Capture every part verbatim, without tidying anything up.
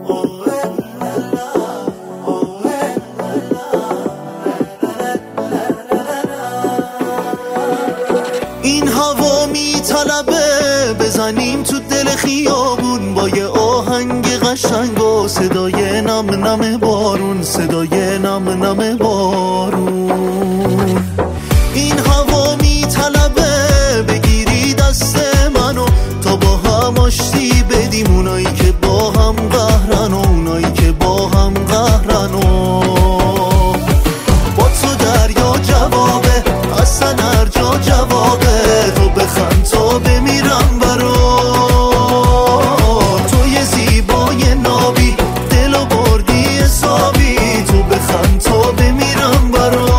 این هوا میطلبه بزنیم تو دل خیابون با یه آهنگ قشنگ و صدای نم نم بارون، صدای نم نم بارون. این هوا میطلبه بگیری دست منو تا با هم آشتی بدیم، اونایی که با هم قهرن و اونایی که با هم قهرن و با تو دریا جوابه، اصلا هر جا جوابه، تو بخند تا بمیرم برات، تو یه زیبای نابی دلو بردی حسابی، تو بخند تا بمیرم برات.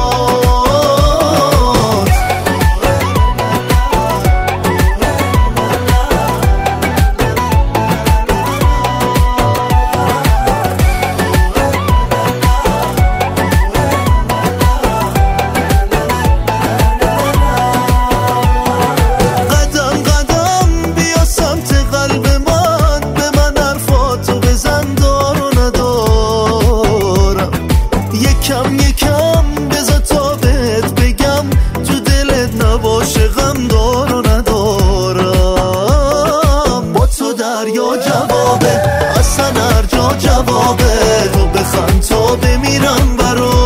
یکم یکم بذار تا بهت بگم تو دلت نباشه غم دار و ندارم، با تو دریا جوابه، اصلا هر جا جوابه، تو بخند تا بمیرم برات.